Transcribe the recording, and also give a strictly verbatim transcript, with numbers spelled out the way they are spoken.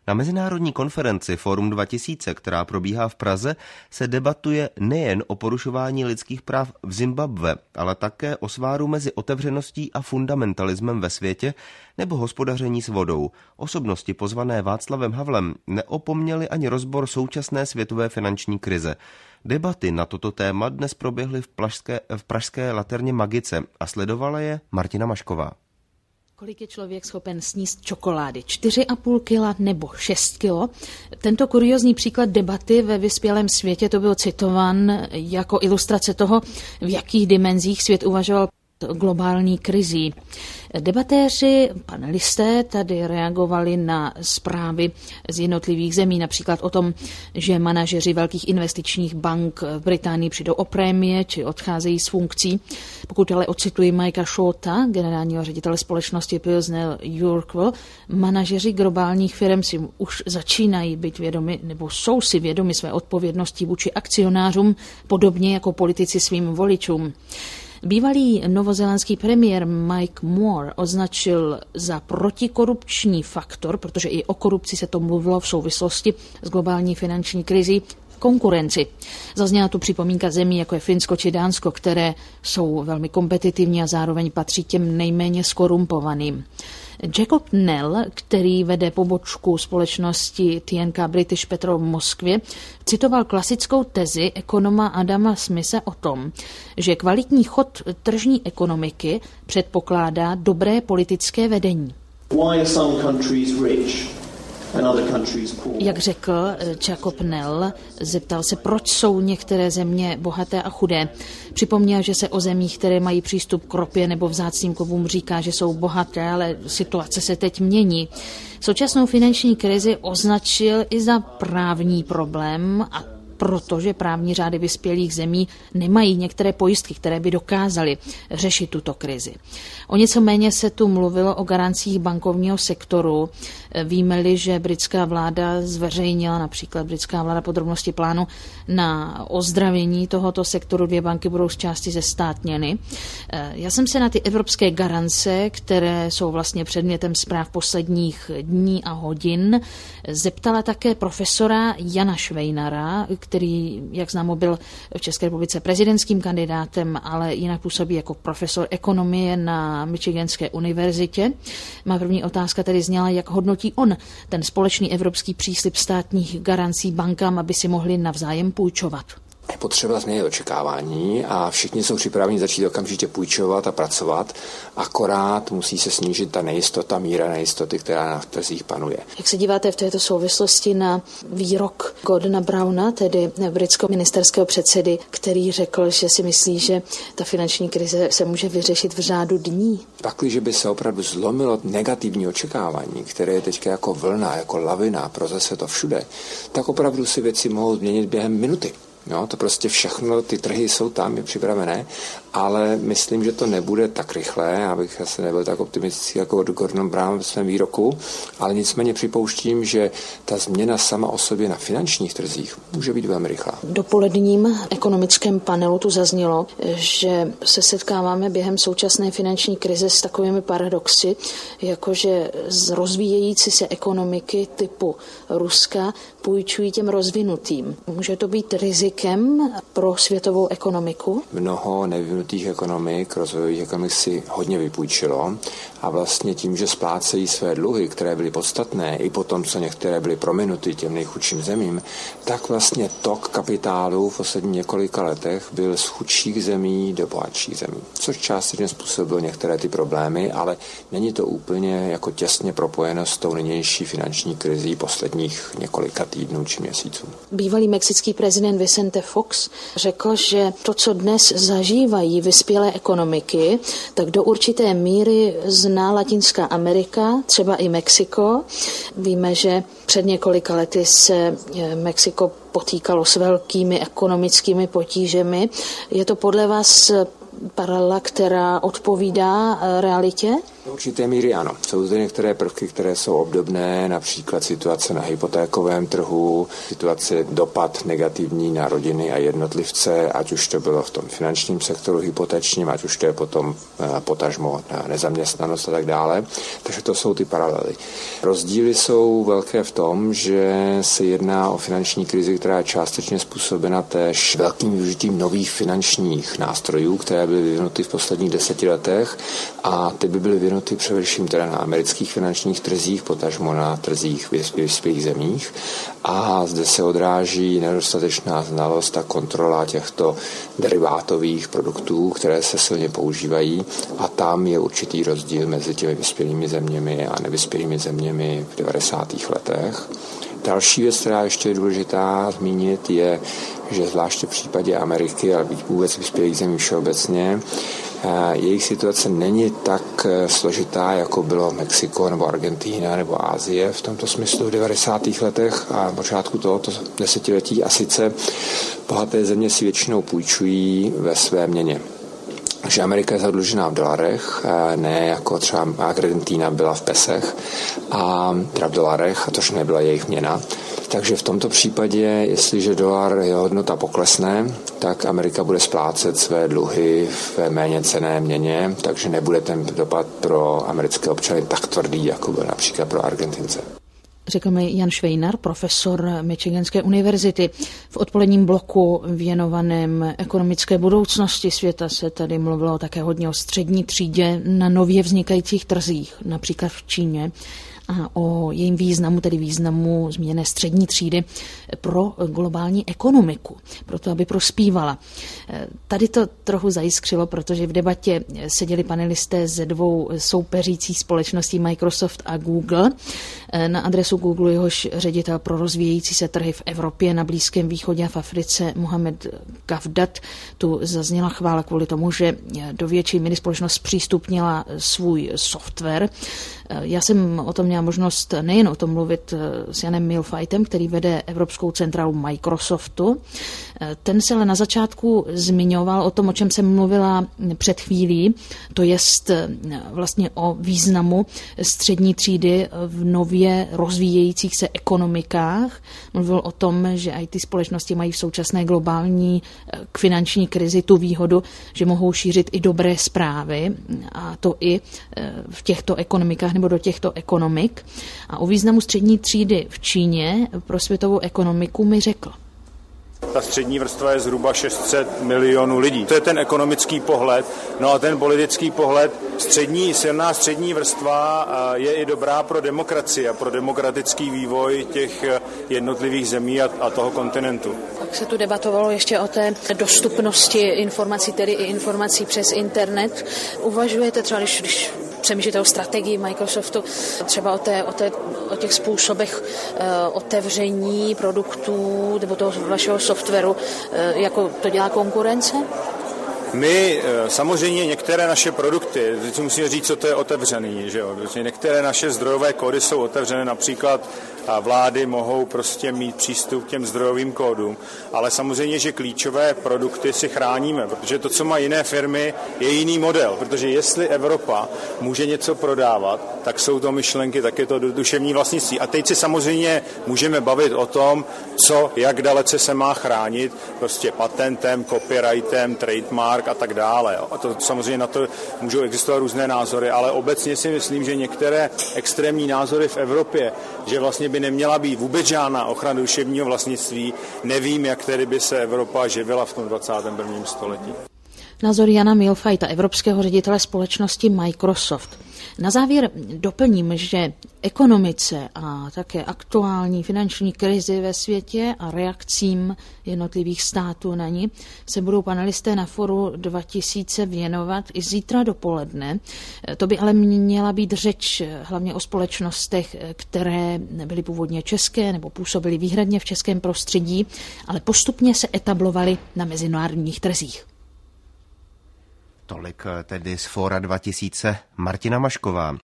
Na mezinárodní konferenci Fórum dva tisíce, která probíhá v Praze, se debatuje nejen o porušování lidských práv v Zimbabwe, ale také o sváru mezi otevřeností a fundamentalismem ve světě nebo hospodaření s vodou. Osobnosti pozvané Václavem Havlem neopomněly ani rozbor současné světové finanční krize. Debaty na toto téma dnes proběhly v, plažské, v pražské Laterně Magice a sledovala je Martina Mašková. Kolik je člověk schopen sníst čokolády? čtyři a půl kila nebo šest kilo? Tento kuriózní příklad debaty ve vyspělém světě to byl citován jako ilustrace toho, v jakých dimenzích svět uvažoval globální krizí. Debatéři, panelisté tady reagovali na zprávy z jednotlivých zemí, například o tom, že manažeři velkých investičních bank v Británii přijdou o prémie či odcházejí z funkcí. Pokud ale ocituji Mikea Shorta, generálního ředitele společnosti Pilsner Urquell, manažeři globálních firm si už začínají být vědomi, nebo jsou si vědomi své odpovědnosti vůči akcionářům, podobně jako politici svým voličům. Bývalý novozélandský premiér Mike Moore označil za protikorupční faktor, protože i o korupci se to mluvilo v souvislosti s globální finanční krizí, konkurenci. Zazněla tu připomínka zemí, jako je Finsko či Dánsko, které jsou velmi kompetitivní a zároveň patří těm nejméně skorumpovaným. Jacob Nell, který vede pobočku společnosti T N K British Petrol v Moskvě, citoval klasickou tezi ekonoma Adama Smithe o tom, že kvalitní chod tržní ekonomiky předpokládá dobré politické vedení. Why are some countries rich? Jak řekl Jacob Nell, zeptal se, proč jsou některé země bohaté a chudé. Připomněl, že se o zemích, které mají přístup k ropě nebo vzácným kovům, říká, že jsou bohaté, ale situace se teď mění. Současnou finanční krizi označil i za právní problém, a protože právní řády vyspělých zemí nemají některé pojistky, které by dokázaly řešit tuto krizi. O něco méně se tu mluvilo o garancích bankovního sektoru. Víme-li, že britská vláda zveřejnila, například britská vláda, podrobnosti plánu na ozdravění tohoto sektoru, dvě banky budou z části zestátněny. Já jsem se na ty evropské garance, které jsou vlastně předmětem zpráv posledních dní a hodin, zeptala také profesora Jana Švejnara, který, jak známo, byl v České republice prezidentským kandidátem, ale jinak působí jako profesor ekonomie na Michiganské univerzitě. Má první otázka tedy zněla, jak hodnotí on ten společný evropský příslib státních garancí bankám, aby si mohli navzájem půjčovat. Je potřeba změnit očekávání a všichni jsou připraveni začít okamžitě půjčovat a pracovat, akorát musí se snížit ta nejistota, míra nejistoty, která na trzích panuje. Jak se díváte v této souvislosti na výrok Gordona Browna, tedy britského ministerského předsedy, který řekl, že si myslí, že ta finanční krize se může vyřešit v řádu dní? Pakliže by se opravdu zlomilo negativní očekávání, které je teď jako vlna, jako lavina, prozase to všude, tak opravdu si věci mohou změnit během minuty. No, to prostě všechno, ty trhy jsou tam, je připravené, ale myslím, že to nebude tak rychle, abych asi nebyl tak optimistický jako Gordon Brown ve svém výroku, ale nicméně připouštím, že ta změna sama o sobě na finančních trzích může být velmi rychlá. V dopoledním ekonomickém panelu tu zaznělo, že se setkáváme během současné finanční krize s takovými paradoxy, jakože z rozvíjející se ekonomiky typu Ruska půjčují těm rozvinutým. Může to být rizikem pro světovou ekonomiku? Mnoho nevyvinutých ekonomik, rozvojových ekonomik si hodně vypůjčilo a vlastně tím, že splácejí své dluhy, které byly podstatné, i potom, co některé byly prominuty těm nejchudším zemím, tak vlastně tok kapitálu v posledních několika letech byl z chudších zemí do bohatších zemí, což částečně způsobilo některé ty problémy, ale není to úplně jako těsně propojeno s tou nynější finanční krizí posledních několika týdnů či měsíců. Bývalý mexický prezident Vicente Fox řekl, že to, co dnes zažívají vyspělé ekonomiky, tak do určité míry zná Latinská Amerika, třeba i Mexiko. Víme, že před několika lety se Mexiko potýkalo s velkými ekonomickými potížemi. Je to podle vás paralela, která odpovídá realitě? Do určité míry ano. Jsou zde některé prvky, které jsou obdobné, například situace na hypotékovém trhu, situace dopad negativní na rodiny a jednotlivce, ať už to bylo v tom finančním sektoru hypotečním, ať už to je potom potažmo na nezaměstnanost a tak dále. Takže to jsou ty paralely. Rozdíly jsou velké v tom, že se jedná o finanční krizi, která je částečně způsobena též velkým využitím nových finančních nástrojů, které byly vyvinuty v posledních deseti letech a ty by byly vyvinuty především teda na amerických finančních trzích, potažmo na trzích v vyspělých zemích. A zde se odráží nedostatečná znalost a kontrola těchto derivátových produktů, které se silně používají a tam je určitý rozdíl mezi těmi vyspělými zeměmi a nevyspělými zeměmi v devadesátých letech. Další věc, která ještě je důležitá zmínit, je, že zvláště v případě Ameriky, ale vůbec vyspělých zemí všeobecně, jejich situace není tak složitá, jako bylo Mexiko nebo Argentína nebo Asie v tomto smyslu v devadesátých letech a v počátku tohoto desetiletí a sice bohaté země si většinou půjčují ve své měně. že Amerika je zadlužená v dolarech, ne jako třeba Argentína byla v pesech, a teda v dolarech, a tož nebyla jejich měna. Takže v tomto případě, jestliže dolar jeho hodnota poklesne, tak Amerika bude splácet své dluhy v méně cenné měně, takže nebude ten dopad pro americké občany tak tvrdý, jako byl například pro Argentince. Řekl mi Jan Švejnar, profesor Michiganské univerzity. V odpoledním bloku věnovaném ekonomické budoucnosti světa se tady mluvilo také hodně o střední třídě na nově vznikajících trzích, například v Číně, a o jejím významu, tedy významu zmíněné střední třídy pro globální ekonomiku, proto aby prospívala. Tady to trochu zajiskřilo, protože v debatě seděli panelisté ze dvou soupeřících společností Microsoft a Google. Na adresu Google jehož ředitel pro rozvíjející se trhy v Evropě, na Blízkém východě a v Africe Mohamed Gavdat tu zazněla chvála kvůli tomu, že do větší míry společnost zpřístupnila svůj software. Já jsem o tom měla možnost nejen o tom mluvit s Janem Milfajtem, který vede Evropskou centrálu Microsoftu. Ten se ale na začátku zmiňoval o tom, o čem jsem mluvila před chvílí, to jest vlastně o významu střední třídy v nově rozvíjejících se ekonomikách. Mluvil o tom, že I T společnosti mají v současné globální k finanční krizi tu výhodu, že mohou šířit i dobré zprávy, a to i v těchto ekonomikách nebo do těchto ekonomik. A o významu střední třídy v Číně pro světovou ekonomiku mi řekl. Ta střední vrstva je zhruba šest set milionů lidí. To je ten ekonomický pohled. No a ten politický pohled, střední, silná střední vrstva je i dobrá pro demokracii a pro demokratický vývoj těch jednotlivých zemí a, a toho kontinentu. Tak se tu debatovalo ještě o té dostupnosti informací, tedy i informací přes internet. Uvažujete třeba, když, když přemýšlíte o strategii Microsoftu, třeba o, té, o, té, o těch způsobech e, otevření produktů nebo toho vašeho softwaru, e, jako to dělá konkurence? My samozřejmě některé naše produkty, teď musíme říct, co to je otevřený, že jo? Některé naše zdrojové kódy jsou otevřené, například vlády mohou prostě mít přístup k těm zdrojovým kódům, ale samozřejmě, že klíčové produkty si chráníme, protože to, co mají jiné firmy, je jiný model, protože jestli Evropa může něco prodávat, tak jsou to myšlenky, tak je to duševní vlastnictví. A teď si samozřejmě můžeme bavit o tom, co, jak dalece se má chránit, prostě patentem, copyrightem, trademark a tak dále. A to samozřejmě na to můžou existovat různé názory, ale obecně si myslím, že některé extrémní názory v Evropě, že vlastně by neměla být vůbec žádná ochrana duševního vlastnictví, nevím, jak tedy by se Evropa živila v tom dvacátém prvním století. Názor Jana Milfajta, evropského ředitele společnosti Microsoft. Na závěr doplním, že ekonomice a také aktuální finanční krizi ve světě a reakcím jednotlivých států na ní se budou panelisté na Foru dva tisíce věnovat i zítra dopoledne. To by ale měla být řeč hlavně o společnostech, které byly původně české nebo působily výhradně v českém prostředí, ale postupně se etablovaly na mezinárodních trzích. Tolik tedy z Fóra dva tisíce Martina Mašková.